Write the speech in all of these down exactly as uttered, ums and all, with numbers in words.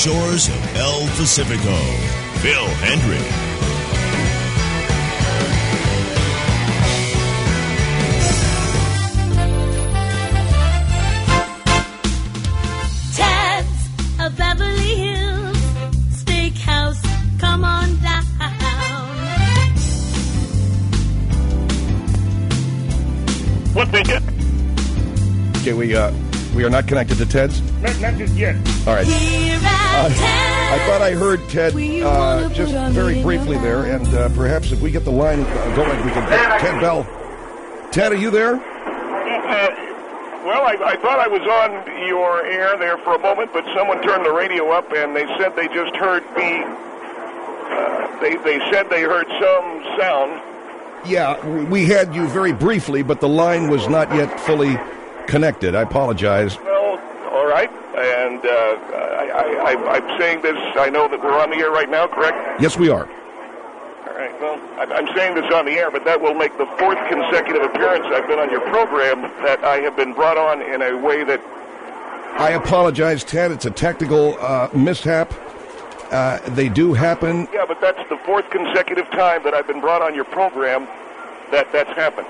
shores of El Pacifico, Phil Hendrick. Ted's of Beverly Hills Steakhouse, come on down. What they get? Okay, we uh, we are not connected to Ted's? Not, not just yet. All right. Uh, I thought I heard Ted uh, just very briefly there, and uh, perhaps if we get the line uh, going, we can get Ted Bell. Ted, are you there? Uh, well, I, I thought I was on your air there for a moment, but someone turned the radio up, and they said they just heard me. Uh, they, they said they heard some sound. Yeah, we had you very briefly, but the line was not yet fully connected. I apologize. Well, all right. And uh, I, I, I, I'm saying this, I know that we're on the air right now, correct? Yes, we are. All right, well, I'm saying this on the air, but that will make the fourth consecutive appearance I've been on your program that I have been brought on in a way that... I apologize, Ted. It's a technical uh, mishap. Uh, they do happen. Yeah, but that's the fourth consecutive time that I've been brought on your program that that's happened.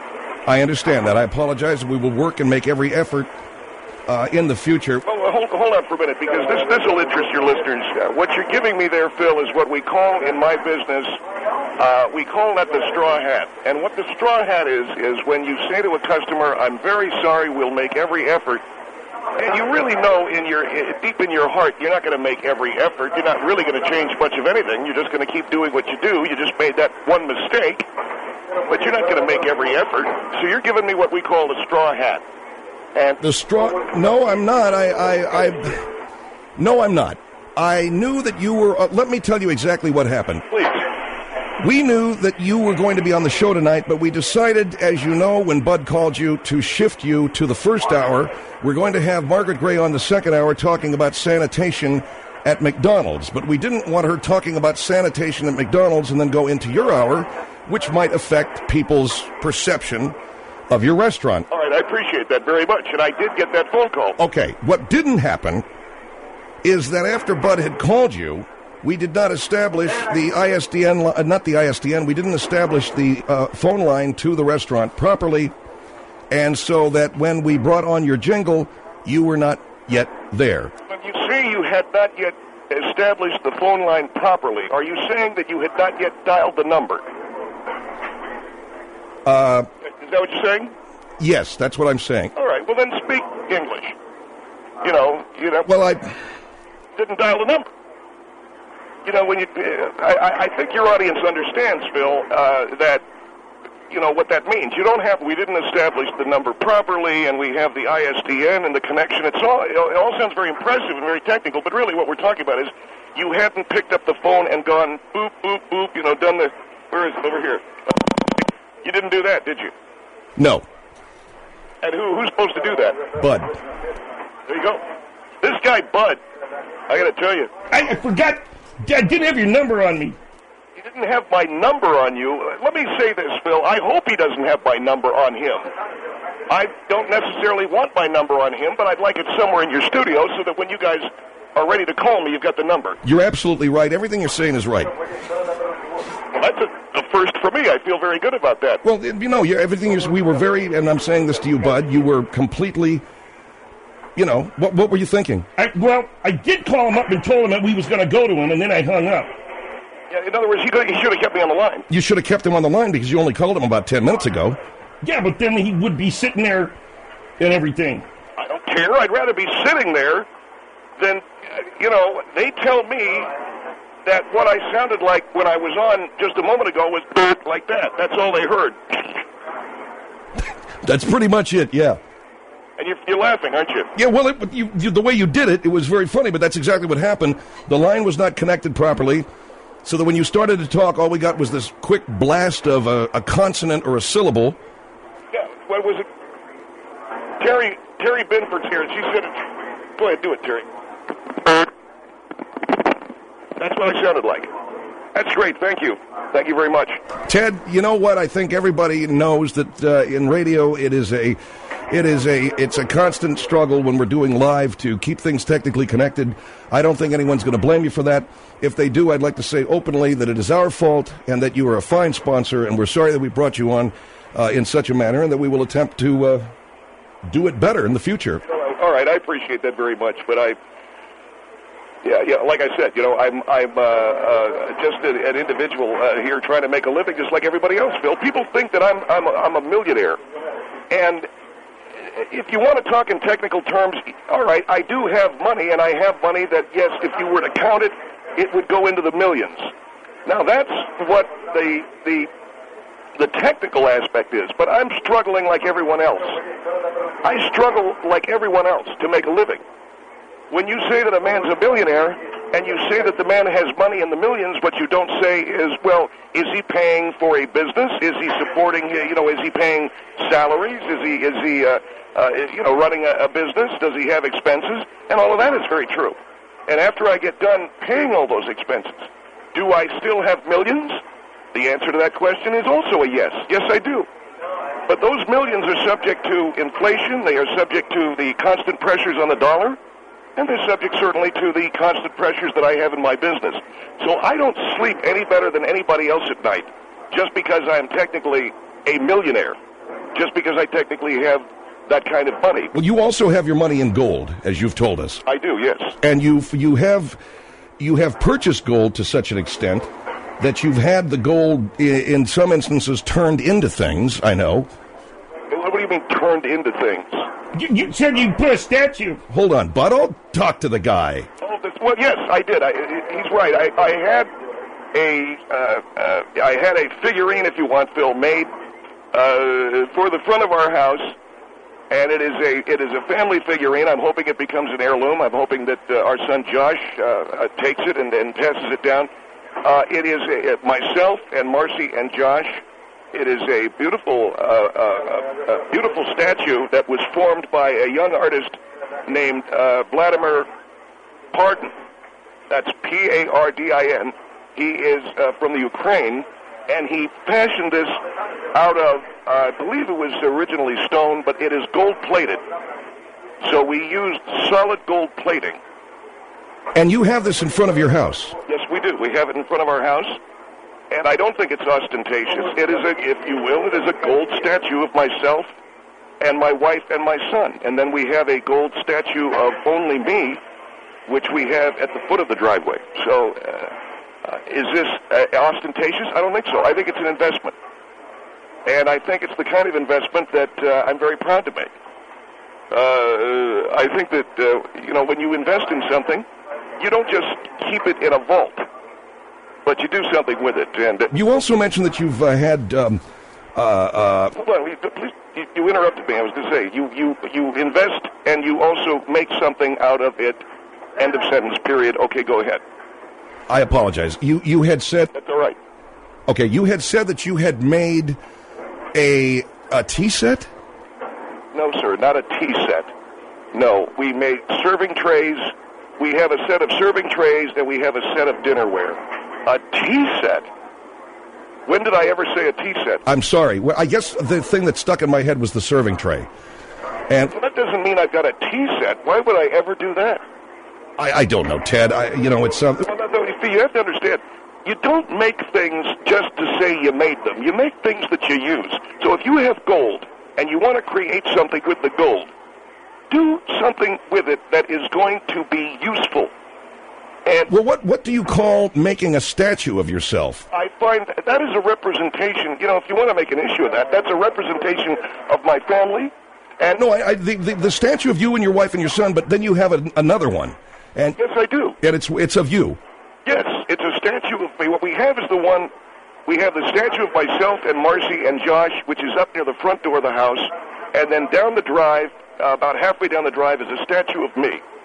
I understand that. I apologize. We will work and make every effort uh, in the future. Well, hold, hold on for a minute, because this this will interest your listeners. Uh, what you're giving me there, Phil, is what we call in my business, uh, we call that the straw hat. And what the straw hat is, is when you say to a customer, I'm very sorry, we'll make every effort. And you really know in your deep in your heart, you're not going to make every effort. You're not really going to change much of anything. You're just going to keep doing what you do. You just made that one mistake, but you're not going to make every effort. So you're giving me what we call the straw hat. And the straw? No, I'm not. I, I, I no, I'm not. I knew that you were. Uh, let me tell you exactly what happened. Please. We knew that you were going to be on the show tonight, but we decided, as you know, when Bud called you, to shift you to the first hour. We're going to have Margaret Gray on the second hour talking about sanitation at McDonald's. But we didn't want her talking about sanitation at McDonald's and then go into your hour, which might affect people's perception of your restaurant. All right, I appreciate that very much, and I did get that phone call. Okay, what didn't happen is that after Bud had called you, we did not establish the I S D N, uh, not the I S D N, we didn't establish the uh, phone line to the restaurant properly, and so that when we brought on your jingle, you were not yet there. When you say you had not yet established the phone line properly, are you saying that you had not yet dialed the number? Uh, Is that what you're saying? Yes, that's what I'm saying. All right, well then speak English. You know, you know. Well, I didn't dial the number. You know, when you, uh, I, I think your audience understands, Phil, uh, that, you know, what that means. You don't have, we didn't establish the number properly, and we have the I S D N and the connection. It's all, it all sounds very impressive and very technical, but really what we're talking about is you hadn't picked up the phone and gone boop, boop, boop, you know, done the, where is it, over here? You didn't do that, did you? No. And who, who's supposed to do that? Bud. There you go. This guy, Bud, I got to tell you. I, I forgot. I didn't have your number on me. He didn't have my number on you. Let me say this, Phil. I hope he doesn't have my number on him. I don't necessarily want my number on him, but I'd like it somewhere in your studio so that when you guys are ready to call me, you've got the number. You're absolutely right. Everything you're saying is right. Well, that's a, a first for me. I feel very good about that. Well, you know, you're, everything is, we were very, and I'm saying this to you, Bud, you were completely... You know, what what were you thinking? I, well, I did call him up and told him that we was going to go to him, and then I hung up. Yeah, in other words, he, he should have kept me on the line. You should have kept him on the line because you only called him about ten minutes ago. Yeah, but then he would be sitting there and everything. I don't care. I'd rather be sitting there than, you know, they tell me that what I sounded like when I was on just a moment ago was like that. That's all they heard. That's pretty much it, yeah. And you're, you're laughing, aren't you? Yeah, well, it, you, you, the way you did it, it was very funny, but that's exactly what happened. The line was not connected properly, so that when you started to talk, all we got was this quick blast of a, a consonant or a syllable. Yeah, what was it? Terry, Terry Binford's here, and she said it. Go ahead, do it, Terry. That's what I sounded like. That's great, thank you. Thank you very much. Ted, you know what? I think everybody knows that uh, in radio it is a... It is a it's a constant struggle when we're doing live to keep things technically connected. I don't think anyone's going to blame you for that. If they do, I'd like to say openly that it is our fault and that you are a fine sponsor, and we're sorry that we brought you on uh, in such a manner, and that we will attempt to uh, do it better in the future. All right, I appreciate that very much, but I, yeah, yeah, like I said, you know, I'm I'm uh, uh, just a, an individual uh, here trying to make a living, just like everybody else. Phil, people think that I'm I'm a, I'm a millionaire, and if you want to talk in technical terms, all right, I do have money, and I have money that, yes, if you were to count it, it would go into the millions. Now, that's what the the the technical aspect is, but I'm struggling like everyone else. I struggle like everyone else to make a living. When you say that a man's a millionaire, and you say that the man has money in the millions, what you don't say is, well, is he paying for a business? Is he supporting, you know, is he paying salaries? Is he, is he, uh, uh, you know, running a, a business? Does he have expenses? And all of that is very true. And after I get done paying all those expenses, do I still have millions? The answer to that question is also a yes. Yes, I do. But those millions are subject to inflation. They are subject to the constant pressures on the dollar. And they're subject certainly to the constant pressures that I have in my business. So I don't sleep any better than anybody else at night just because I'm technically a millionaire, just because I technically have that kind of money. Well, you also have your money in gold, as you've told us. I do, yes. And you've, you have you have purchased gold to such an extent that you've had the gold, in some instances, turned into things, I know. What do you mean turned into things? You, you said you put a statue. Hold on, Bud. I'll talk to the guy. Oh, this, well, yes, I did. I, he's right. I, I had a uh, uh, I had a figurine, if you want, Phil, made uh, for the front of our house, and it is a it is a family figurine. I'm hoping it becomes an heirloom. I'm hoping that uh, our son Josh uh, uh, takes it and, and passes it down. Uh, it is a, myself and Marcy and Josh. It is a beautiful, uh, uh, uh, beautiful statue that was formed by a young artist named uh, Vladimir Pardin. That's P A R D I N. He is uh, from the Ukraine, and he fashioned this out of, uh, I believe it was originally stone, but it is gold-plated. So we used solid gold plating. And you have this in front of your house? Yes, we do. We have it in front of our house. And I don't think it's ostentatious. It is, a, if you will, it is a gold statue of myself and my wife and my son. And then we have a gold statue of only me, which we have at the foot of the driveway. So uh, uh, is this uh, ostentatious? I don't think so. I think it's an investment. And I think it's the kind of investment that uh, I'm very proud to make. Uh, I think that, uh, you know, when you invest in something, you don't just keep it in a vault, but you do something with it. And uh, you also mentioned that you've uh, had. Um, uh, uh, hold on, please. You, you interrupted me. I was going to say you, you you invest and you also make something out of it. End of sentence. Period. Okay, go ahead. I apologize. You you had said. That's all right. Okay, you had said that you had made a a tea set. No, sir, not a tea set. No, we made serving trays. We have a set of serving trays and we have a set of dinnerware. A tea set? When did I ever say a tea set? I'm sorry. Well, I guess the thing that stuck in my head was the serving tray. And well, that doesn't mean I've got a tea set. Why would I ever do that? I, I don't know, Ted. I, you know, it's something. Well, no, no, you see, you have to understand. You don't make things just to say you made them. You make things that you use. So if you have gold and you want to create something with the gold, do something with it that is going to be useful. And well, what what do you call making a statue of yourself? I find that, that is a representation. You know, if you want to make an issue of that, that's a representation of my family. And no, I, I the, the the statue of you and your wife and your son, but then you have a, another one. And yes, I do. And it's it's of you. Yes, it's a statue of me. What we have is the one. We have the statue of myself and Marcy and Josh, which is up near the front door of the house, and then down the drive. Uh, about halfway down the drive is a statue of me.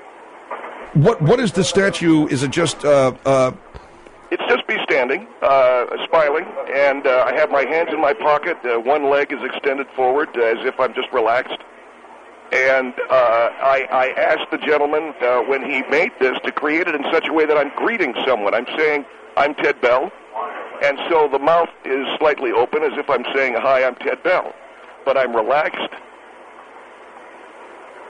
What What is the statue? Is it just... Uh, uh... It's just me standing, uh, smiling, and uh, I have my hands in my pocket. Uh, one leg is extended forward uh, as if I'm just relaxed. And uh, I, I asked the gentleman uh, when he made this to create it in such a way that I'm greeting someone. I'm saying, I'm Ted Bell. And so the mouth is slightly open as if I'm saying, hi, I'm Ted Bell. But I'm relaxed.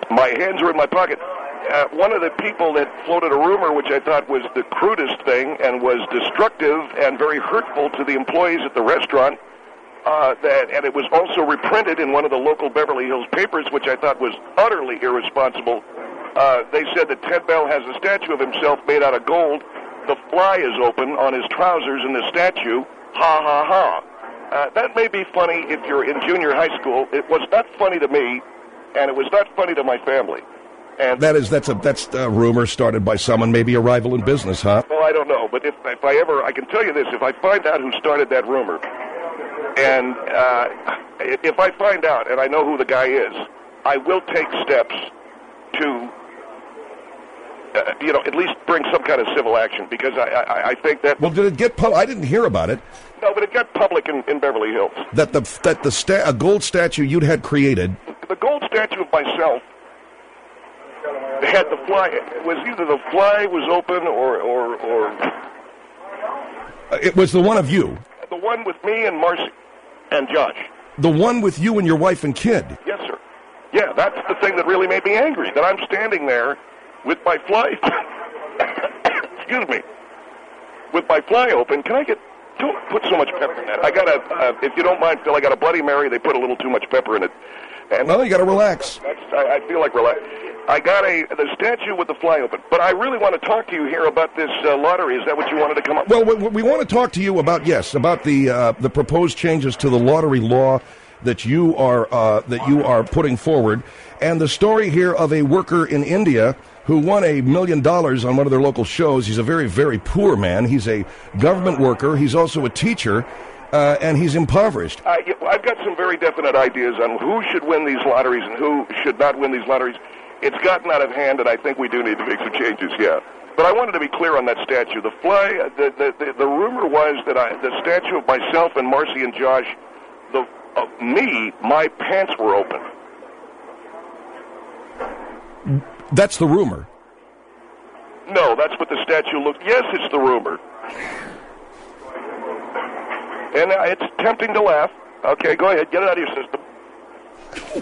My hands are in my pocket. Uh, one of the people that floated a rumor, which I thought was the crudest thing and was destructive and very hurtful to the employees at the restaurant, uh, that, and it was also reprinted in one of the local Beverly Hills papers, which I thought was utterly irresponsible. Uh, they said that Ted Bell has a statue of himself made out of gold. The fly is open on his trousers in the statue. Ha, ha, ha. Uh, that may be funny if you're in junior high school. It was not funny to me, and it was not funny to my family. And that is that's a that's a rumor started by someone, maybe a rival in business, huh? Well, I don't know, but if if I ever, I can tell you this: if I find out who started that rumor, and uh, if I find out and I know who the guy is, I will take steps to, uh, you know, at least bring some kind of civil action, because I I, I think that. Well, did it get public? I didn't hear about it. No, but it got public in, in Beverly Hills. That the that the sta- a gold statue you'd had created. The gold statue of myself had the fly. It was either the fly was open or or or. Uh, it was the one of you. The one with me and Marcy and Josh. The one with you and your wife and kid. Yes, sir. Yeah, that's the thing that really made me angry. That I'm standing there with my fly. Excuse me. With my fly open. Can I get? Don't put so much pepper in that. I got a. Uh, if you don't mind, Phil, I got a Bloody Mary. They put a little too much pepper in it. And well, you got to relax. That's, I, I feel like relax. I got a the statue with the fly open, but I really want to talk to you here about this uh, lottery. Is that what you wanted to come up with? Well, we, we want to talk to you about, yes, about the uh, the proposed changes to the lottery law that you are uh, that you are putting forward, and the story here of a worker in India who won a million dollars on one of their local shows. He's a very, very poor man. He's a government worker. He's also a teacher. Uh, and he's impoverished. I, I've got some very definite ideas on who should win these lotteries and who should not win these lotteries. It's gotten out of hand, and I think we do need to make some changes, yeah. But I wanted to be clear on that statue. The fly, the the, the, the rumor was that I, the statue of myself and Marcy and Josh, the uh, me, my pants were open. That's the rumor. No, that's what the statue looked. Yes, it's the rumor. And uh, it's tempting to laugh. Okay, go ahead. Get it out of your system.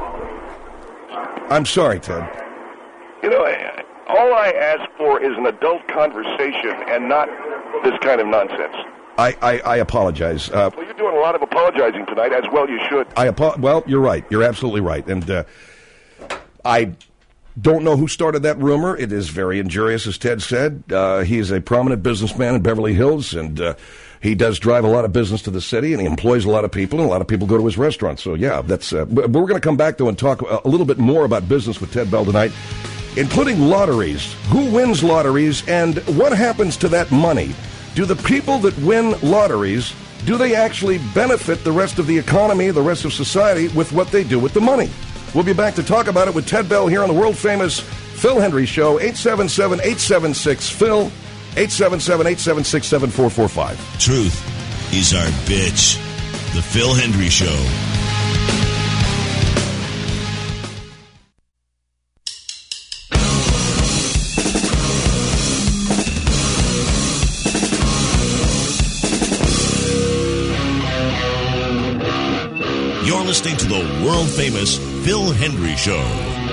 I'm sorry, Ted. You know, all I ask for is an adult conversation and not this kind of nonsense. I, I, I apologize. Uh, well, you're doing a lot of apologizing tonight, as well you should. I apo- Well, you're right. You're absolutely right. And uh, I don't know who started that rumor. It is very injurious, as Ted said. Uh, he is a prominent businessman in Beverly Hills, and uh, he does drive a lot of business to the city, and he employs a lot of people, and a lot of people go to his restaurant. So, yeah, that's. Uh, but we're going to come back, though, and talk a little bit more about business with Ted Bell tonight, including lotteries. Who wins lotteries, and what happens to that money? Do the people that win lotteries, do they actually benefit the rest of the economy, the rest of society, with what they do with the money? We'll be back to talk about it with Ted Bell here on the world-famous Phil Hendrie Show, eight seven seven, eight seven six, Phil, eight seven seven, eight seven six, seven four four five. Truth is our bitch. The Phil Hendrie Show. You're listening to the world-famous Phil Hendrie Show.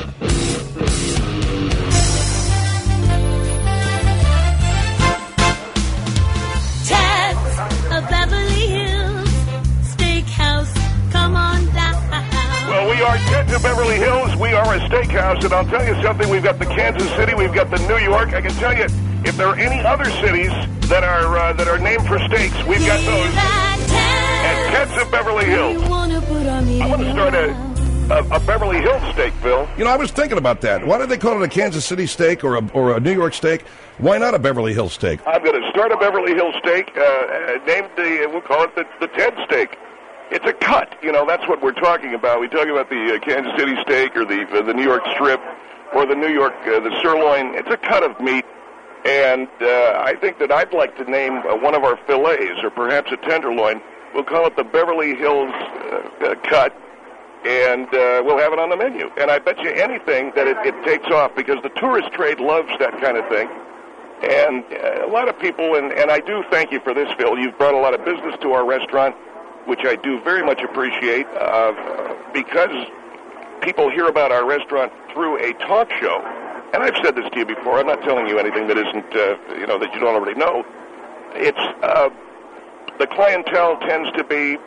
Ted's a Beverly Hills Steakhouse. Come on down. Well, we are Ted's of Beverly Hills. We are a steakhouse, and I'll tell you something. We've got the Kansas City. We've got the New York. I can tell you, if there are any other cities that are uh, that are named for steaks, we've got those. And Ted's of Beverly Hills. I'm going to start a, a, a Beverly Hills steak, Phil. You know, I was thinking about that. Why did they call it a Kansas City steak or a, or a New York steak? Why not a Beverly Hills steak? I'm going to start a Beverly Hills steak, uh, uh, named the, we'll call it the, the Ted steak. It's a cut. You know, that's what we're talking about. We talk about the uh, Kansas City steak or the uh, the New York strip or the New York, uh, the sirloin. It's a cut of meat. And uh, I think that I'd like to name uh, one of our fillets or perhaps a tenderloin. We'll call it the Beverly Hills uh, uh, cut, and uh, we'll have it on the menu. And I bet you anything that it, it takes off, because the tourist trade loves that kind of thing. And uh, a lot of people, and, and I do thank you for this, Phil. You've brought a lot of business to our restaurant, which I do very much appreciate, uh, because people hear about our restaurant through a talk show, and I've said this to you before, I'm not telling you anything that isn't, uh, you know, that you don't already know. It's, uh, the clientele tends to be...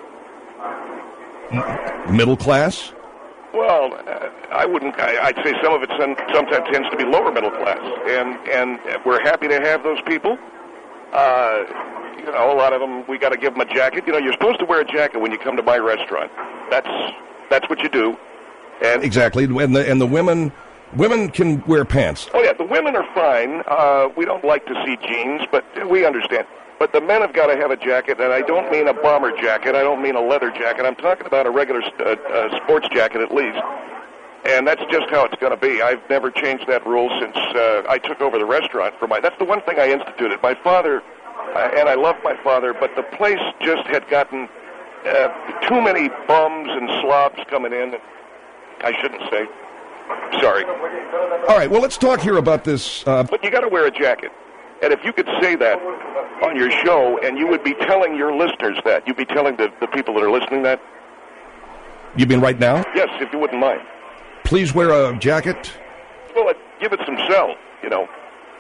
Middle class? Well, uh, I wouldn't, I, I'd say some of it some, sometimes tends to be lower middle class, and, and we're happy to have those people. Uh, you know, a lot of them, we got to give them a jacket. You know, you're supposed to wear a jacket when you come to my restaurant. That's that's what you do. And exactly, and the and the women women can wear pants. Oh yeah, the women are fine. Uh, we don't like to see jeans, but we understand. But the men have got to have a jacket, and I don't mean a bomber jacket. I don't mean a leather jacket. I'm talking about a regular uh, uh, sports jacket at least. And that's just how it's going to be. I've never changed that rule since uh, I took over the restaurant for my... That's the one thing I instituted. My father, uh, and I love my father, but the place just had gotten uh, too many bums and slobs coming in. I shouldn't say. Sorry. All right, well, let's talk here about this. Uh... But you got to wear a jacket. And if you could say that on your show, and you would be telling your listeners that, you'd be telling the, the people that are listening that. You mean right now? Yes, if you wouldn't mind. Please wear a jacket. Well, uh, give it some sell, you know.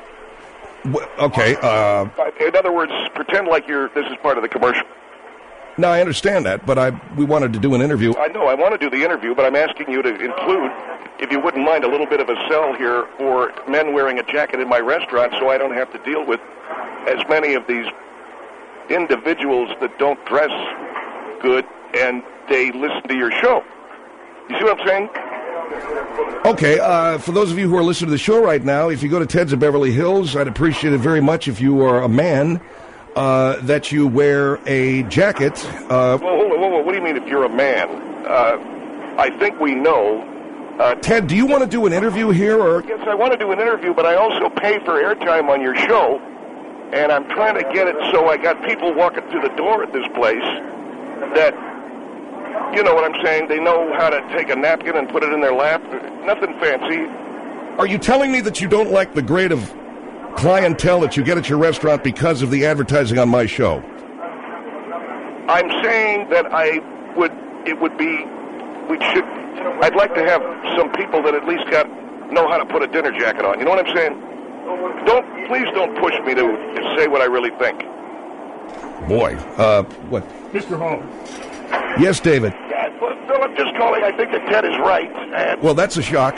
W- okay. Uh, In other words, pretend like you're. This is part of the commercial. No, I understand that, but I we wanted to do an interview. I know, I want to do the interview, but I'm asking you to include, if you wouldn't mind, a little bit of a sell here for men wearing a jacket in my restaurant, so I don't have to deal with as many of these individuals that don't dress good and they listen to your show. You see what I'm saying? Okay, uh, for those of you who are listening to the show right now, if you go to Ted's of Beverly Hills, I'd appreciate it very much if you are a man, uh, that you wear a jacket. Uh, whoa, whoa, whoa, whoa, what do you mean if you're a man? Uh, I think we know. Uh, Ted, do you want to do an interview here? Or? Yes, I want to do an interview, but I also pay for airtime on your show, and I'm trying to get it so I got people walking through the door at this place that... You know what I'm saying? They know how to take a napkin and put it in their lap. Nothing fancy. Are you telling me that you don't like the grade of clientele that you get at your restaurant because of the advertising on my show? I'm saying that I would, it would be, we should, I'd like to have some people that at least got, know how to put a dinner jacket on. You know what I'm saying? Don't, please don't push me to, to say what I really think. Boy, uh, what? Mister Holmes. Yes, David. Yeah, well, Phil, I'm just calling. I think that Ted is right. And well, that's a shock.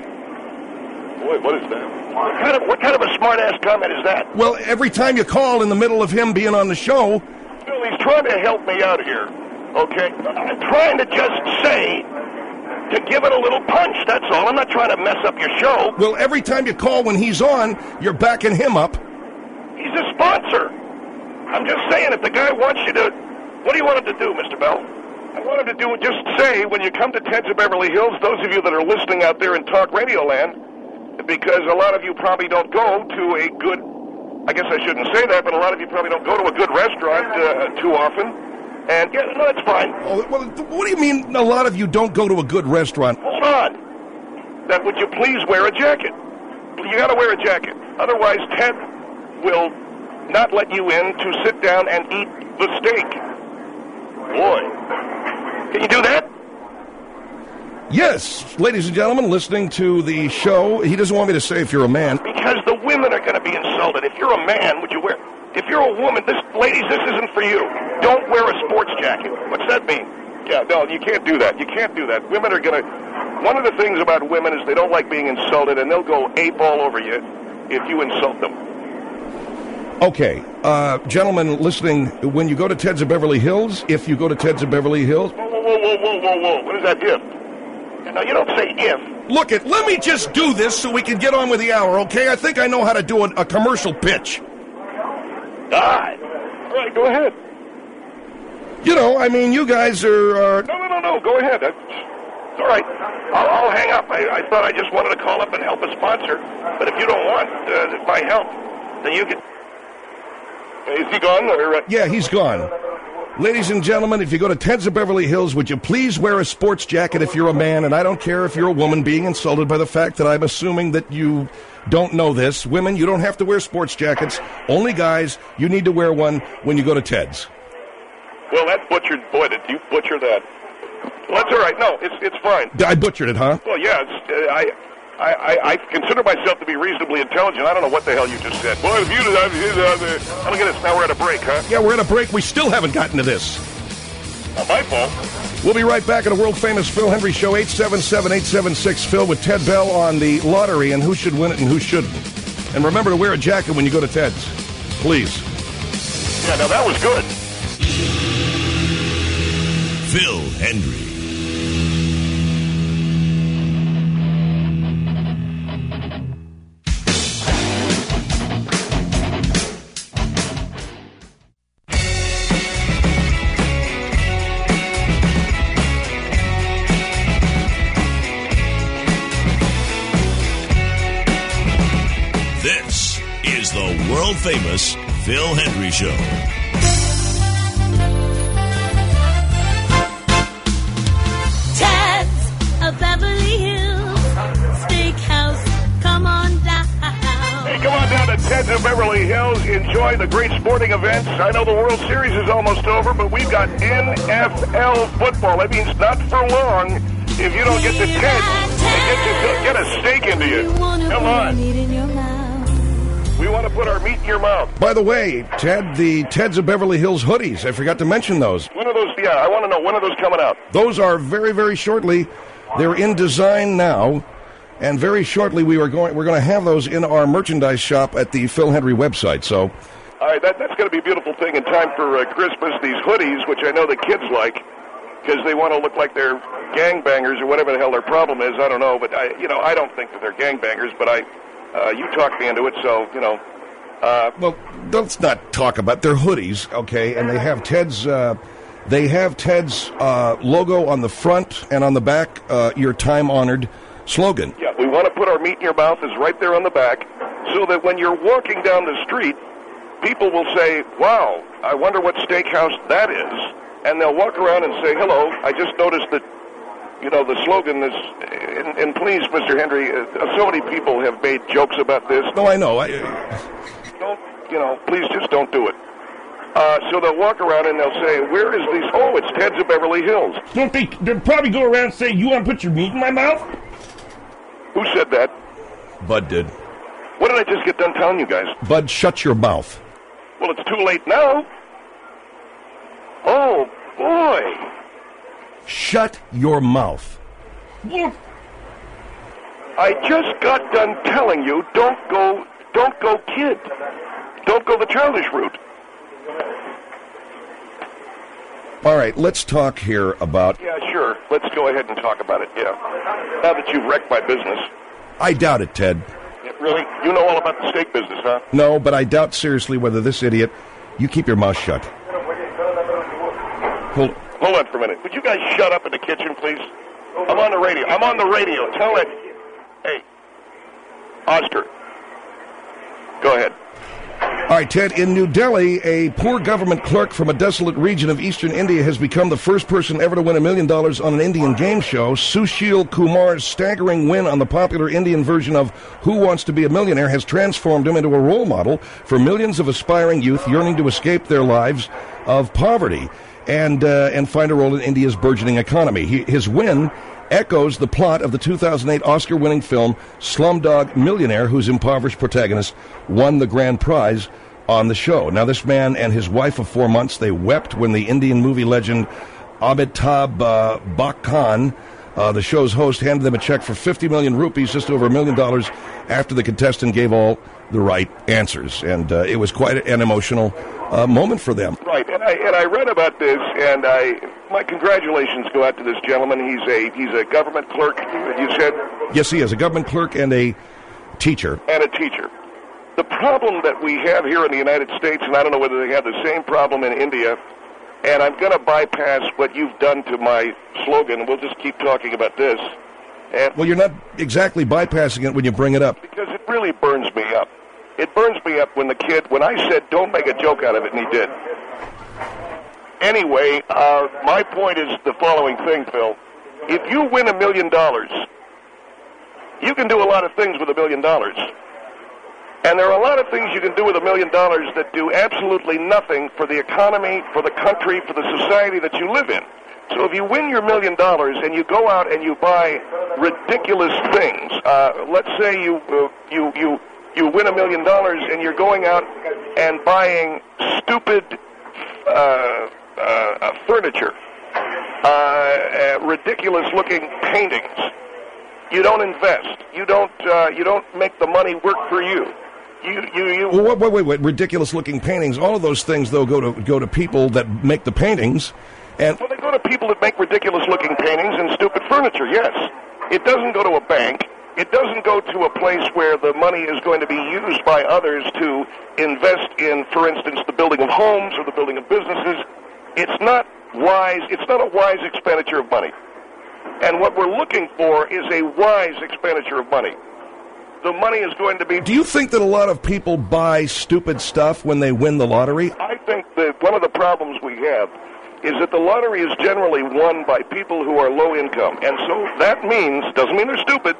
Boy, what is that? What kind of, what kind of a smart-ass comment is that? Well, every time you call in the middle of him being on the show... Phil, he's trying to help me out here, okay? I'm trying to just say, to give it a little punch, that's all. I'm not trying to mess up your show. Well, every time you call when he's on, you're backing him up. He's a sponsor. I'm just saying, if the guy wants you to... What do you want him to do, Mister Bell? I want him to do just say, when you come to Ted's of Beverly Hills, those of you that are listening out there in Talk Radio Land, because a lot of you probably don't go to a good, I guess I shouldn't say that, but a lot of you probably don't go to a good restaurant uh, too often. And, yeah, no, that's fine. Oh, well, what do you mean a lot of you don't go to a good restaurant? Hold on. That would you please wear a jacket? You got to wear a jacket. Otherwise, Ted will not let you in to sit down and eat the steak. Boy. Can you do that? Yes, ladies and gentlemen, listening to the show. He doesn't want me to say if you're a man. Because the women are going to be insulted. If you're a man, would you wear... If you're a woman, this, ladies, this isn't for you. Don't wear a sports jacket. What's that mean? Yeah, no, you can't do that. You can't do that. Women are going to... One of the things about women is they don't like being insulted, and they'll go ape all over you if you insult them. Okay, uh, gentlemen listening, when you go to Ted's of Beverly Hills, if you go to Ted's of Beverly Hills... Whoa, whoa, whoa, whoa, whoa, whoa, whoa. What is that if? Now, you don't say if. Look it, let me just do this so we can get on with the hour, okay? I think I know how to do a, a commercial pitch. All right. All right, go ahead. You know, I mean, you guys are... Uh... No, no, no, no, go ahead. That's all right. I'll, I'll hang up. I, I thought I just wanted to call up and help a sponsor, but if you don't want uh, my help, then you can... Is he gone? Or, uh... Yeah, he's gone. Ladies and gentlemen, if you go to Ted's of Beverly Hills, would you please wear a sports jacket if you're a man? And I don't care if you're a woman being insulted by the fact that I'm assuming that you don't know this. Women, you don't have to wear sports jackets. Only guys, you need to wear one when you go to Ted's. Well, that butchered, boy, did you butcher that. Well, that's all right. No, it's it's fine. I butchered it, huh? Well, yeah, it's, uh, I, I, I, I consider myself to be reasonably intelligent. I don't know what the hell you just said. Well, if you, uh, uh, look at this. Now we're at a break, huh? Yeah, we're at a break. We still haven't gotten to this. Not my fault. We'll be right back at a world-famous Phil Hendrie Show, eight seven seven, eight seven six, Phil, with Ted Bell on the lottery and who should win it and who shouldn't. And remember to wear a jacket when you go to Ted's. Please. Yeah, now that was good. Phil Hendrie. This is the world-famous Phil Hendrie Show. Ted's of Beverly Hills Steakhouse. Come on down. Hey, come on down to Ted's of Beverly Hills. Enjoy the great sporting events. I know the World Series is almost over, but we've got N F L football. That means not for long if you don't get to Ted's and get, to, get a steak into you. Come on. We want to put our meat in your mouth. By the way, Ted, the Ted's of Beverly Hills hoodies, I forgot to mention those. When are those? Yeah, I want to know, when are those coming out? Those are very, very shortly. They're in design now, and very shortly we are going, we're going to have those in our merchandise shop at the Phil Hendrie website. So, all right, that, that's going to be a beautiful thing in time for uh, Christmas. These hoodies, which I know the kids like, because they want to look like they're gangbangers or whatever the hell their problem is. I don't know, but I, you know, I don't think that they're gangbangers, but I. Uh, you talked me into it, so, you know. Uh, well, let's not talk about their hoodies, okay? And they have Ted's, uh, they have Ted's uh, logo on the front and on the back, uh, your time-honored slogan. Yeah, we want to put our meat in your mouth is right there on the back, so that when you're walking down the street, people will say, wow, I wonder what steakhouse that is. And they'll walk around and say, hello, I just noticed that, you know, the slogan is, and, and please, Mister Hendrie, uh, so many people have made jokes about this. No, I know. I, don't, you know, please just don't do it. Uh, so they'll walk around and they'll say, where is these? Oh, it's Ted's of Beverly Hills. Don't they, they'll probably go around and say, you want to put your meat in my mouth? Who said that? Bud did. What did I just get done telling you guys? Bud, shut your mouth. Well, it's too late now. Oh, boy. Shut your mouth. Well, I just got done telling you, don't go, don't go kid. Don't go the childish route. All right, let's talk here about... Yeah, sure. Let's go ahead and talk about it, yeah. Now that you've wrecked my business. I doubt it, Ted. Yeah, really? You know all about the steak business, huh? No, but I doubt seriously whether this idiot... You keep your mouth shut. Hold Hold on for a minute. Would you guys shut up in the kitchen, please? I'm on the radio. I'm on the radio. Tell it. Hey, Oscar. Go ahead. All right, Ted, in New Delhi, a poor government clerk from a desolate region of eastern India has become the first person ever to win a million dollars on an Indian game show. Sushil Kumar's staggering win on the popular Indian version of Who Wants to Be a Millionaire has transformed him into a role model for millions of aspiring youth yearning to escape their lives of poverty and uh, and find a role in India's burgeoning economy. He, his win echoes the plot of the two thousand eight Oscar-winning film Slumdog Millionaire, whose impoverished protagonist won the grand prize on the show. Now, this man and his wife of four months, they wept when the Indian movie legend Amitabh uh, Bachchan, uh, the show's host, handed them a check for fifty million rupees, just over a million dollars, after the contestant gave all the right answers. And uh, it was quite an emotional uh, moment for them. Right, and I and I read about this, and I my congratulations go out to this gentleman. He's a he's a government clerk. You said? Yes, he is a government clerk and a teacher. And a teacher. The problem that we have here in the United States, and I don't know whether they have the same problem in India, and I'm going to bypass what you've done to my slogan. We'll just keep talking about this. And well, you're not exactly bypassing it when you bring it up. Because it really burns me up. It burns me up when the kid, when I said, don't make a joke out of it, and he did. Anyway, uh, my point is the following thing, Phil. If you win a million dollars, you can do a lot of things with a million dollars. And there are a lot of things you can do with a million dollars that do absolutely nothing for the economy, for the country, for the society that you live in. So if you win your million dollars and you go out and you buy ridiculous things, uh, let's say you uh, you you you win a million dollars and you're going out and buying stupid uh, uh, uh, furniture, uh, uh, ridiculous-looking paintings. You don't invest. You don't. Uh, you don't make the money work for you. You, you, you. Well, wait, wait, wait, wait. Ridiculous-looking paintings. All of those things, though, go to go to people that make the paintings. And well, they go to people that make ridiculous-looking paintings and stupid furniture. Yes, it doesn't go to a bank. It doesn't go to a place where the money is going to be used by others to invest in, for instance, the building of homes or the building of businesses. It's not wise. It's not a wise expenditure of money. And what we're looking for is a wise expenditure of money. The money is going to be... Do you think that a lot of people buy stupid stuff when they win the lottery? I think that one of the problems we have is that the lottery is generally won by people who are low income. And so that means, doesn't mean they're stupid,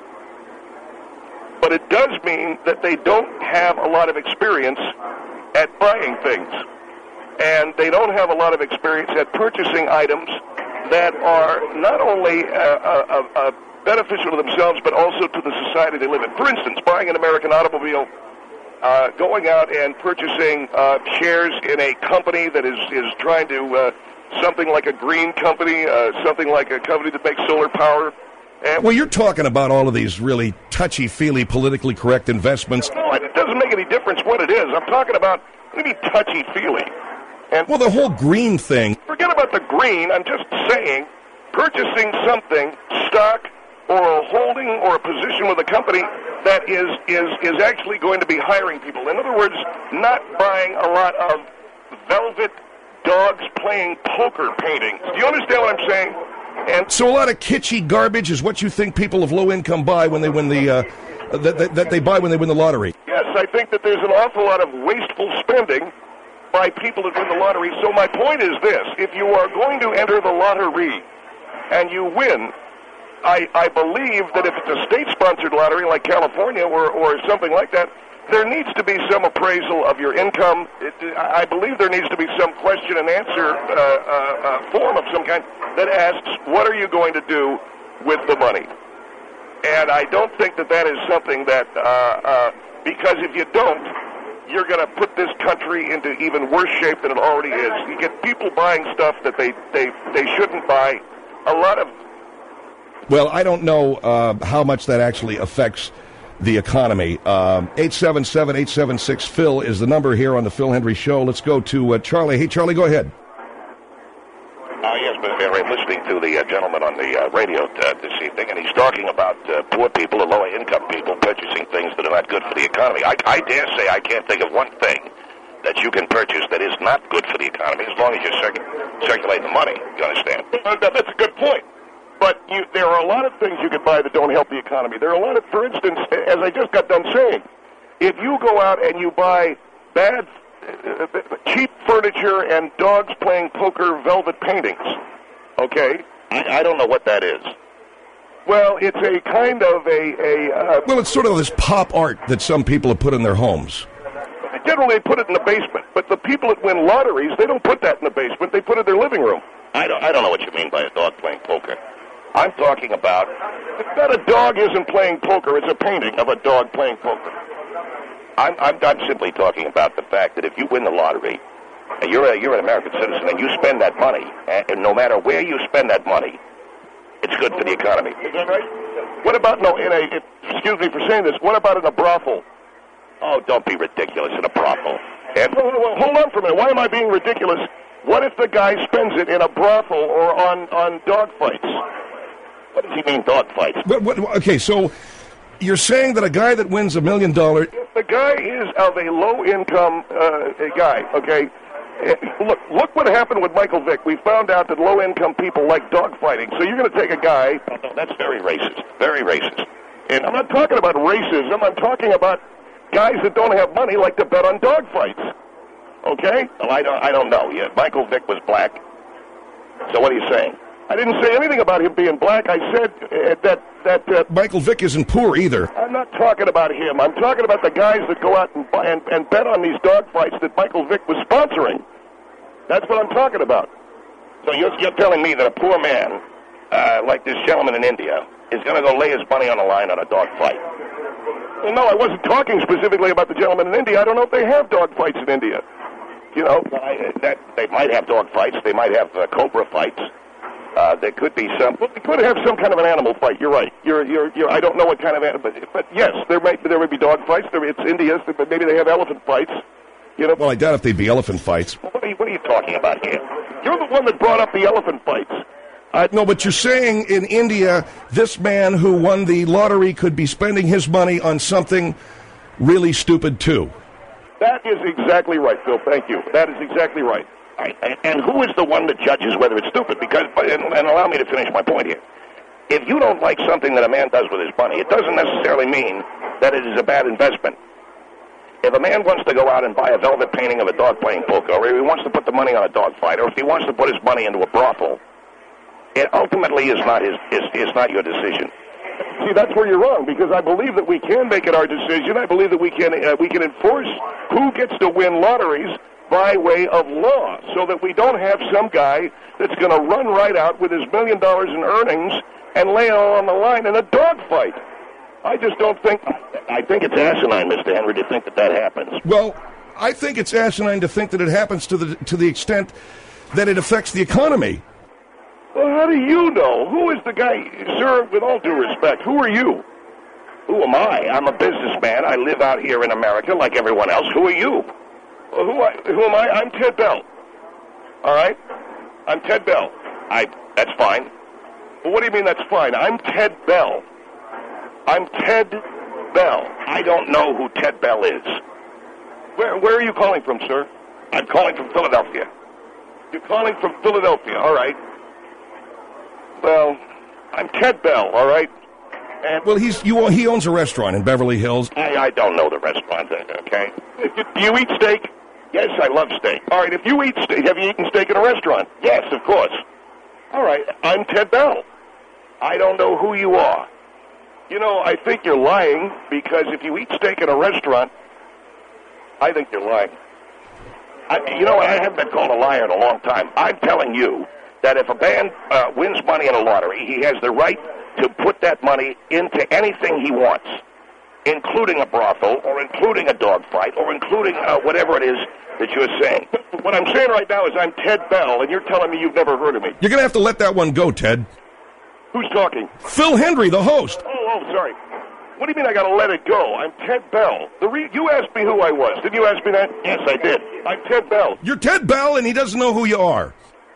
but it does mean that they don't have a lot of experience at buying things. And they don't have a lot of experience at purchasing items that are not only uh, uh, uh, beneficial to themselves, but also to the society they live in. For instance, buying an American automobile, uh, going out and purchasing uh, shares in a company that is, is trying to, uh, something like a green company, uh, something like a company that makes solar power. And well, you're talking about all of these really touchy-feely, politically correct investments. No, it doesn't make any difference what it is. I'm talking about maybe touchy-feely. And well, the whole green thing. Forget about the green. I'm just saying purchasing something, stock, or a holding or a position with a company that is, is, is actually going to be hiring people. In other words, not buying a lot of velvet dogs playing poker paintings. Do you understand what I'm saying? And so a lot of kitschy garbage is what you think people of low income buy when they win the uh, that, that, that they buy when they win the lottery. Yes, I think that there's an awful lot of wasteful spending by people that win the lottery. So my point is this: if you are going to enter the lottery and you win, I, I believe that if it's a state-sponsored lottery like California or, or something like that, there needs to be some appraisal of your income. It, I believe there needs to be some question and answer uh, uh, uh, form of some kind that asks, what are you going to do with the money? And I don't think that that is something that, uh, uh, because if you don't, you're going to put this country into even worse shape than it already is. You get people buying stuff that they, they, they shouldn't buy. A lot of... Well, I don't know uh, how much that actually affects the economy. Um, eight seven seven, eight seven six, Phil is the number here on the Phil Hendrie Show. Let's go to uh, Charlie. Hey, Charlie, go ahead. Uh, yes, but I'm listening to the uh, gentleman on the uh, radio uh, this evening, and he's talking about uh, poor people and lower-income people purchasing things that are not good for the economy. I, I dare say I can't think of one thing that you can purchase that is not good for the economy as long as you circ- circulate the money. You understand? Uh, that, that's a good point. But you, there are a lot of things you can buy that don't help the economy. There are a lot of, for instance, as I just got done saying, if you go out and you buy bad, uh, cheap furniture and dogs playing poker velvet paintings, okay? I, I don't know what that is. Well, it's a kind of a... a uh, well, it's sort of this pop art that some people have put in their homes. Generally, they put it in the basement. But the people that win lotteries, they don't put that in the basement. They put it in their living room. I don't, I don't know what you mean by a dog playing poker. I'm talking about... That a dog isn't playing poker. It's a painting of a dog playing poker. I'm, I'm, I'm simply talking about the fact that if you win the lottery, and you're, a, you're an American citizen, and you spend that money, and no matter where you spend that money, it's good for the economy. Is that right? What about, no, in a... Excuse me for saying this. What about in a brothel? Oh, don't be ridiculous in a brothel. And, well, well, hold on for a minute. Why am I being ridiculous? What if the guy spends it in a brothel or on, on dog fights? What does he mean, dog fights? But, what, okay, so you're saying that a guy that wins a million dollars... If the guy is of a low-income uh, guy, okay, look, look what happened with Michael Vick. We found out that low-income people like dog fighting. So you're going to take a guy... Oh, no, that's very racist. Very racist. And I'm not talking about racism. I'm talking about guys that don't have money like to bet on dog fights. Okay? Well, I don't, I don't know. Yeah, Michael Vick was black. So what are you saying? I didn't say anything about him being black. I said uh, that... that uh, Michael Vick isn't poor either. I'm not talking about him. I'm talking about the guys that go out and, buy, and, and bet on these dog fights that Michael Vick was sponsoring. That's what I'm talking about. So you're, you're telling me that a poor man, uh, like this gentleman in India, is going to go lay his money on the line on a dog fight? Well, no, I wasn't talking specifically about the gentleman in India. I don't know if they have dog fights in India. You know, I, that they might have dog fights. They might have uh, cobra fights. Uh, there could be some. Well, they could have some kind of an animal fight. You're right. You're, you're, you're. I don't know what kind of animal, but, but yes, there might, there would be dog fights. There, it's India, but maybe they have elephant fights. You know. Well, I doubt if they'd be elephant fights. What are you, what are you talking about here? You're the one that brought up the elephant fights. Uh, no, but you're saying in India, this man who won the lottery could be spending his money on something really stupid, too. That is exactly right, Phil. Thank you. That is exactly right. All right. And, and who is the one that judges whether it's stupid? Because, and, and allow me to finish my point here. If you don't like something that a man does with his money, it doesn't necessarily mean that it is a bad investment. If a man wants to go out and buy a velvet painting of a dog playing poker, or if he wants to put the money on a dog fight, or if he wants to put his money into a brothel, it ultimately is not his, is, is not your decision. See, that's where you're wrong, because I believe that we can make it our decision. I believe that we can uh, we can enforce who gets to win lotteries by way of law, so that we don't have some guy that's going to run right out with his million dollars in earnings and lay it all on the line in a dog fight. I just don't think... I think it's asinine, Mister Henry, to think that that happens. Well, I think it's asinine to think that it happens to the to the extent that it affects the economy. Well, how do you know? Who is the guy? Sir, with all due respect, who are you? Who am I? I'm a businessman. I live out here in America like everyone else. Who are you? Well, who, I, who am I? I'm Ted Bell. All right? I'm Ted Bell. I. That's fine. Well, what do you mean that's fine? I'm Ted Bell. I'm Ted Bell. I don't know who Ted Bell is. Where, where are you calling from, sir? I'm calling from Philadelphia. You're calling from Philadelphia, all right. Well, I'm Ted Bell, all right? And well, he's you. He owns a restaurant in Beverly Hills. I, I don't know the restaurant, okay? Do you eat steak? Yes, I love steak. All right, if you eat steak, have you eaten steak in a restaurant? Yes, of course. All right, I'm Ted Bell. I don't know who you are. You know, I think you're lying, because if you eat steak in a restaurant, I think you're lying. I, you know, I haven't been called a liar in a long time. I'm telling you that if a man uh, wins money in a lottery, he has the right to put that money into anything he wants, including a brothel, or including a dog fight, or including uh, whatever it is that you're saying. What I'm saying right now is I'm Ted Bell, and you're telling me you've never heard of me. You're going to have to let that one go, Ted. Who's talking? Phil Hendry, the host. Oh, oh, sorry. What do you mean I got to let it go? I'm Ted Bell. The re- you asked me who I was. Didn't you ask me that? Yes, I did. I'm Ted Bell. You're Ted Bell, and he doesn't know who you are.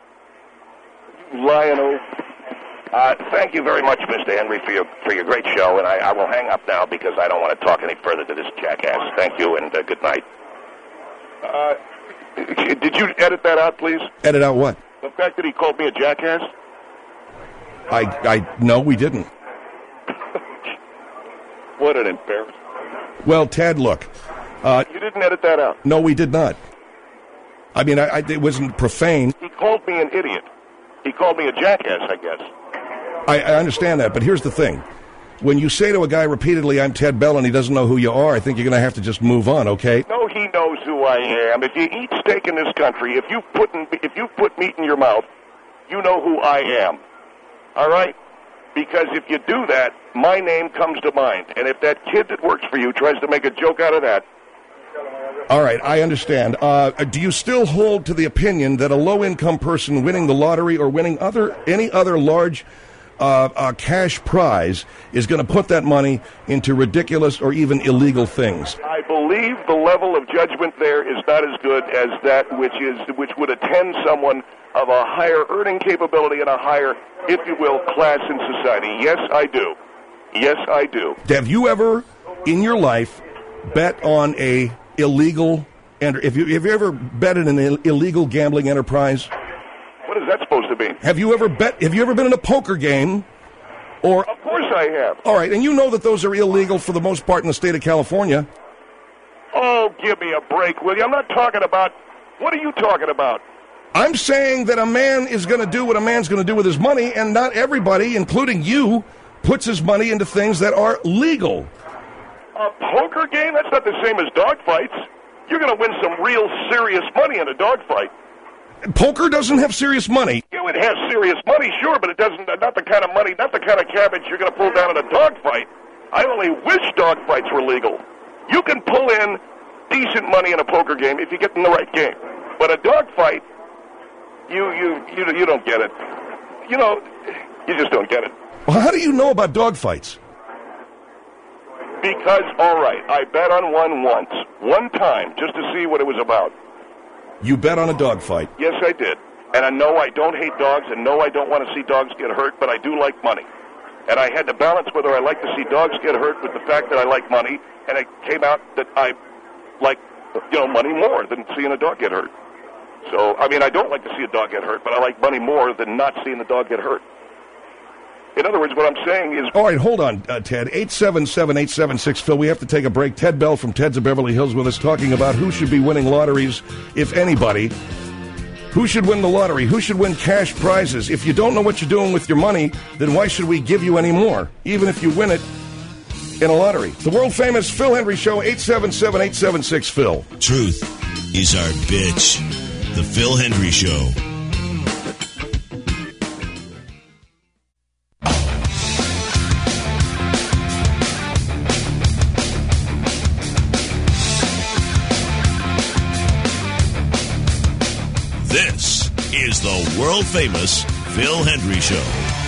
You lion-o. Uh, thank you very much, Mister Henry, for your for your great show, and I, I will hang up now because I don't want to talk any further to this jackass. Thank you, and uh, good night. Uh, did you edit that out, please? Edit out what? The fact that he called me a jackass? I, I, no, we didn't. What an embarrassment. Well, Ted, look. Uh, you didn't edit that out? No, we did not. I mean, I, I, it wasn't profane. He called me an idiot. He called me a jackass, I guess. I, I understand that, but here's the thing. When you say to a guy repeatedly, I'm Ted Bell, and he doesn't know who you are, I think you're going to have to just move on, okay? No, he knows who I am. If you eat steak in this country, if you put in, if you put meat in your mouth, you know who I am. All right? Because if you do that, my name comes to mind. And if that kid that works for you tries to make a joke out of that... All right, I understand. Uh, do you still hold to the opinion that a low-income person winning the lottery or winning other any other large uh, uh, cash prize is going to put that money into ridiculous or even illegal things? I believe the level of judgment there is not as good as that which is which would attend someone of a higher earning capability and a higher, if you will, class in society. Yes, I do. Yes, I do. Have you ever, in your life, bet on a illegal, and if you have you ever betted in an illegal gambling enterprise? What is that supposed to be? Have you ever bet? Have you ever been in a poker game? Or of course I have. All right, and you know that those are illegal for the most part in the state of California. Oh, give me a break, will you? I'm not talking about. What are you talking about? I'm saying that a man is going to do what a man's going to do with his money, and not everybody, including you, puts his money into things that are legal. A poker game? That's not the same as dogfights. You're going to win some real serious money in a dogfight. Poker doesn't have serious money. Yeah, have serious money, sure, but it doesn't. Not the kind of money, not the kind of cabbage you're going to pull down in a dogfight. I only wish dogfights were legal. You can pull in decent money in a poker game if you get in the right game, but a dogfight, you you you you don't get it. You know, you just don't get it. Well, how do you know about dogfights? Because, all right, I bet on one once, one time, just to see what it was about. You bet on a dogfight? Yes, I did. And I know I don't hate dogs, and no, I don't want to see dogs get hurt, but I do like money. And I had to balance whether I like to see dogs get hurt with the fact that I like money, and it came out that I like, you know, money more than seeing a dog get hurt. So, I mean, I don't like to see a dog get hurt, but I like money more than not seeing the dog get hurt. In other words, what I'm saying is... All right, hold on, uh, Ted. eight seven seven, eight seven six, Phil. We have to take a break. Ted Bell from Ted's of Beverly Hills with us talking about who should be winning lotteries, if anybody. Who should win the lottery? Who should win cash prizes? If you don't know what you're doing with your money, then why should we give you any more, even if you win it in a lottery? The world-famous Phil Hendrie Show, eight seven seven, eight seven six, Phil. Truth is our bitch. The Phil Hendrie Show. This is the world-famous Phil Hendrie Show.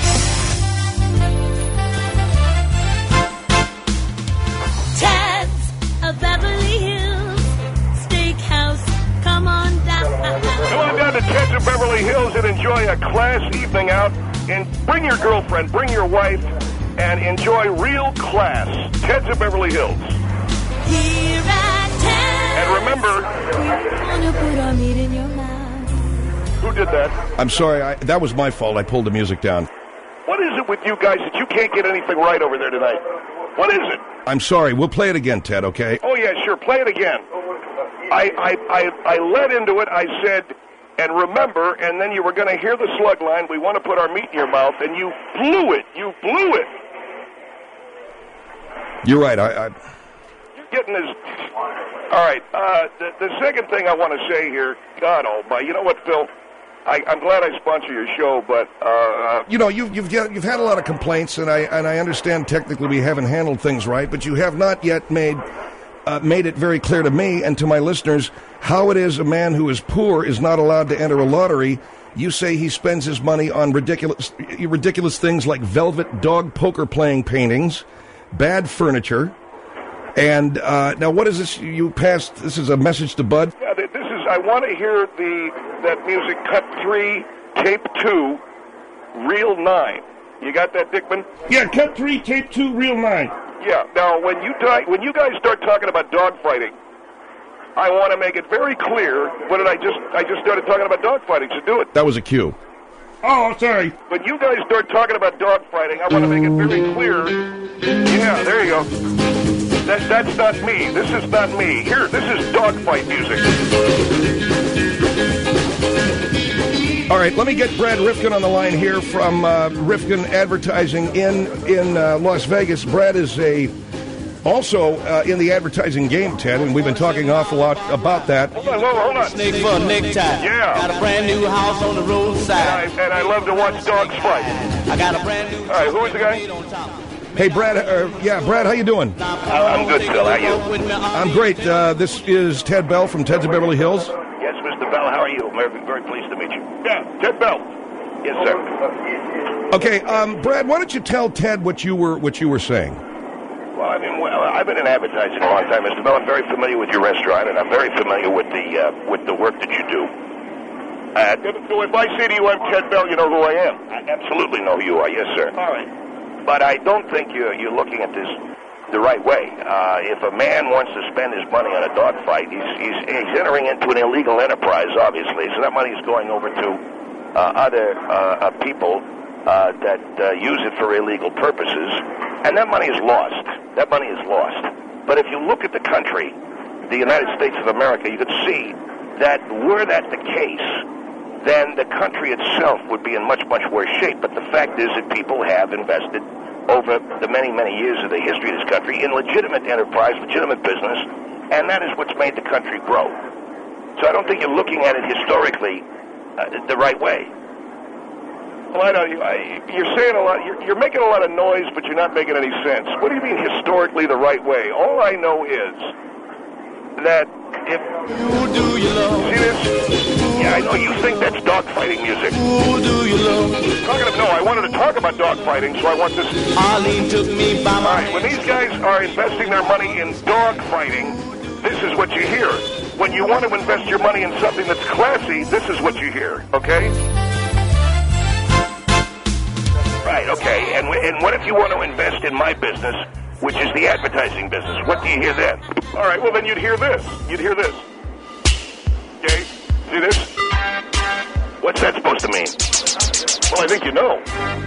Ted's of Beverly Hills Steakhouse. Come on down. Come on down to Ted's of Beverly Hills and enjoy a class evening out. And bring your girlfriend, bring your wife, and enjoy real class. Ted's of Beverly Hills. Here at Ted's. And remember... We wanna put our meat in your mouth. Who did that? I'm sorry, I, that was my fault. I pulled the music down. What is it with you guys that you can't get anything right over there tonight? What is it? I'm sorry. We'll play it again, Ted, okay? Oh, yeah, sure. Play it again. I, I, I, I led into it. I said, and remember, and then you were going to hear the slug line, we want to put our meat in your mouth, and you blew it. You blew it. You're right. I... I... You're getting this... All right. Uh, the, the second thing I want to say here, God almighty, you know what, Phil? I, I'm glad I sponsor your show, but uh, you know you've you've you've had a lot of complaints, and I and I understand technically we haven't handled things right, but you have not yet made uh, made it very clear to me and to my listeners how it is a man who is poor is not allowed to enter a lottery. You say he spends his money on ridiculous ridiculous things like velvet dog poker playing paintings, bad furniture, and uh, now what is this? You passed. This is a message to Bud. Yeah, this is. I want to hear the. That music, cut three, tape two, reel nine. You got that, Dickman? Yeah, cut three, tape two, reel nine. Yeah. Now, when you die, when you guys start talking about dogfighting, I want to make it very clear. What did I just? I just started talking about dogfighting. So do it. That was a cue. Oh, sorry. When you guys start talking about dogfighting, I want to make it very clear. Yeah, there you go. That that's not me. This is not me. Here, this is dogfight music. All right, let me get Brad Rifkin on the line here from uh, Rifkin Advertising in in uh, Las Vegas. Brad is a also uh, in the advertising game, Ted, and we've been talking an awful lot about that. Hold on, hold on, hold on. Snake for a necktie. Yeah. Got a brand new house on the roadside. And I, and I love to watch dogs fight. I got a brand new. All right, who is the guy? Hey, Brad. Uh, yeah, Brad, how you doing? I'm good, Phil. How are you? I'm great. Uh, this is Ted Bell from Ted's of Beverly Hills. Yes, Mister Bell, how are you? I'm very, very pleased to meet you. Yeah, Ted Bell. Yes, sir. Okay, um, Brad, why don't you tell Ted what you were what you were saying? Well, I mean, well, I've been in advertising a long time, Mister Bell. I'm very familiar with your restaurant, and I'm very familiar with the uh, with the work that you do. Uh, so if I say to you I'm Ted Bell, you know who I am? I absolutely know who you are, yes, sir. All right. But I don't think you're, you're looking at this the right way. Uh, if a man wants to spend his money on a dogfight, he's, he's, he's entering into an illegal enterprise, obviously. So that money is going over to uh, other uh, uh, people uh, that uh, use it for illegal purposes, and that money is lost. That money is lost. But if you look at the country, the United States of America, you could see that were that the case, then the country itself would be in much, much worse shape. But the fact is that people have invested over the many, many years of the history of this country in legitimate enterprise, legitimate business, and that is what's made the country grow. So I don't think you're looking at it historically uh, the right way. Well, I know you, I, you're saying a lot. You're, you're making a lot of noise, but you're not making any sense. What do you mean historically the right way? All I know is that if Who do you love? see this, yeah, I know you think that's dogfighting music. Who do you love? Talking of, no, I wanted to talk about dogfighting, so I want this. Arlene took me by All my right, when these guys are investing their money in dogfighting, this is what you hear. When you want to invest your money in something that's classy, this is what you hear. Okay? Right. Okay. And w- and what if you want to invest in my business, which is the advertising business? What do you hear then? All right. Well, then you'd hear this. You'd hear this. Okay. See this? What's that supposed to mean? Well, I think you know.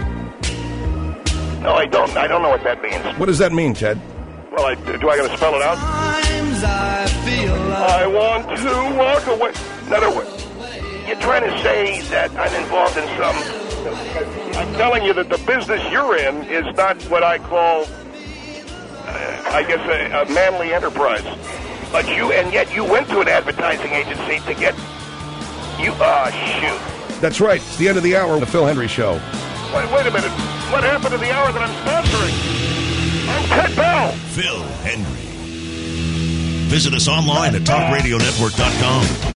No, I don't. I don't know what that means. What does that mean, Ted? Well, I, do I got to spell it out? I feel I want to walk away. In other words, you're trying to say that I'm involved in some. I'm telling you that the business you're in is not what I call, uh, I guess, a, a manly enterprise. But you, and yet you went to an advertising agency to get you. Ah, shoot. That's right. It's the end of the hour of the Phil Hendry Show. Wait, wait a minute. What happened to the hour that I'm sponsoring? I'm Ted Bell. Phil Hendry. Visit us online at talk radio network dot com.